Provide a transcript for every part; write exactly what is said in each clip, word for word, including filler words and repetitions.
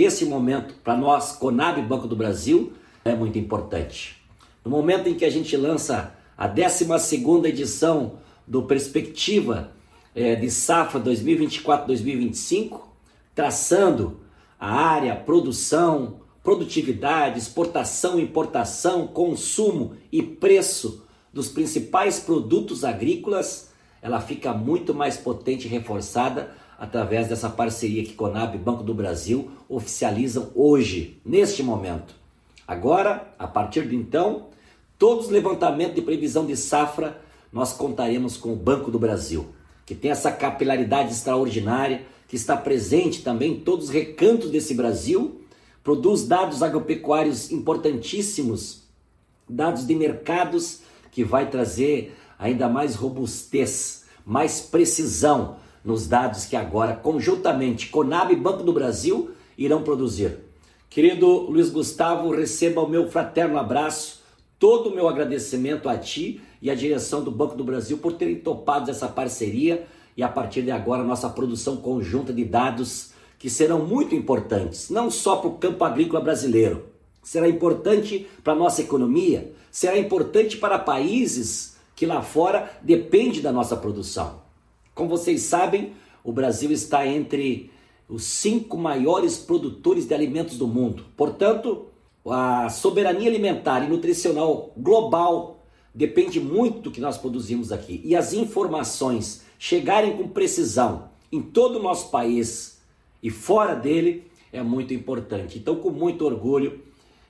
Esse momento, para nós, Conab Banco do Brasil, é muito importante. No momento em que a gente lança a décima segunda edição do Perspectiva é, de Safra dois mil e vinte e quatro a dois mil e vinte e cinco, traçando a área, produção, produtividade, exportação, importação, consumo e preço dos principais produtos agrícolas, ela fica muito mais potente e reforçada através dessa parceria que Conab e Banco do Brasil oficializam hoje, neste momento. Agora, a partir de então, todos os levantamentos de previsão de safra, nós contaremos com o Banco do Brasil, que tem essa capilaridade extraordinária, que está presente também em todos os recantos desse Brasil, produz dados agropecuários importantíssimos, dados de mercados que vai trazer ainda mais robustez, mais precisão nos dados que agora, conjuntamente, Conab e Banco do Brasil irão produzir. Querido Luiz Gustavo, receba o meu fraterno abraço, todo o meu agradecimento a ti e à direção do Banco do Brasil por terem topado essa parceria e a partir de agora nossa produção conjunta de dados que serão muito importantes, não só para o campo agrícola brasileiro, será importante para a nossa economia, será importante para países que lá fora dependem da nossa produção. Como vocês sabem, o Brasil está entre os cinco maiores produtores de alimentos do mundo. Portanto, a soberania alimentar e nutricional global depende muito do que nós produzimos aqui. E as informações chegarem com precisão em todo o nosso país e fora dele é muito importante. Então, com muito orgulho,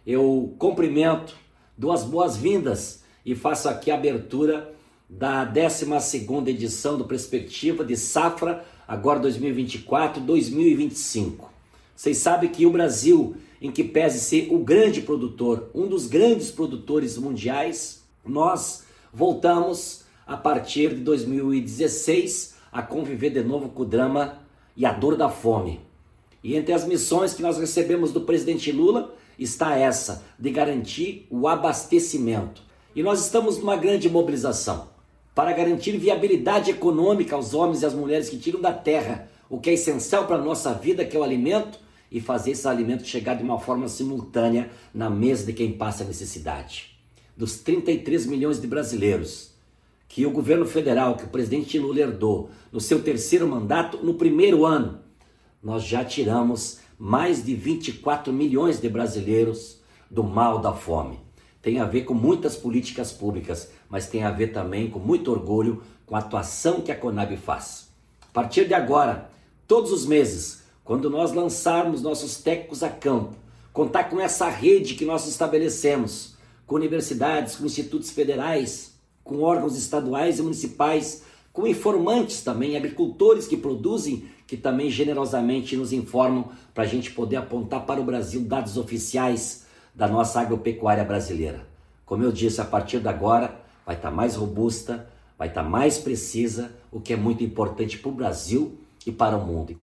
eu cumprimento, dou as boas-vindas e faço aqui a abertura da décima segunda edição do Perspectiva de Safra, agora dois mil e vinte e quatro a dois mil e vinte e cinco. Vocês sabem que o Brasil, em que pese ser o grande produtor, um dos grandes produtores mundiais, nós voltamos a partir de dois mil e dezesseis a conviver de novo com o drama e a dor da fome. E entre as missões que nós recebemos do presidente Lula está essa, de garantir o abastecimento. E nós estamos numa grande mobilização para garantir viabilidade econômica aos homens e às mulheres que tiram da terra o que é essencial para a nossa vida, que é o alimento, e fazer esse alimento chegar de uma forma simultânea na mesa de quem passa necessidade. Dos trinta e três milhões de brasileiros que o governo federal, que o presidente Lula herdou no seu terceiro mandato, no primeiro ano, nós já tiramos mais de vinte e quatro milhões de brasileiros do mal da fome. Tem a ver com muitas políticas públicas, mas tem a ver também com muito orgulho com a atuação que a Conab faz. A partir de agora, todos os meses, quando nós lançarmos nossos técnicos a campo, contar com essa rede que nós estabelecemos, com universidades, com institutos federais, com órgãos estaduais e municipais, com informantes também, agricultores que produzem, que também generosamente nos informam para a gente poder apontar para o Brasil dados oficiais da nossa agropecuária brasileira. Como eu disse, a partir de agora vai estar mais robusta, vai estar mais precisa, o que é muito importante para o Brasil e para o mundo.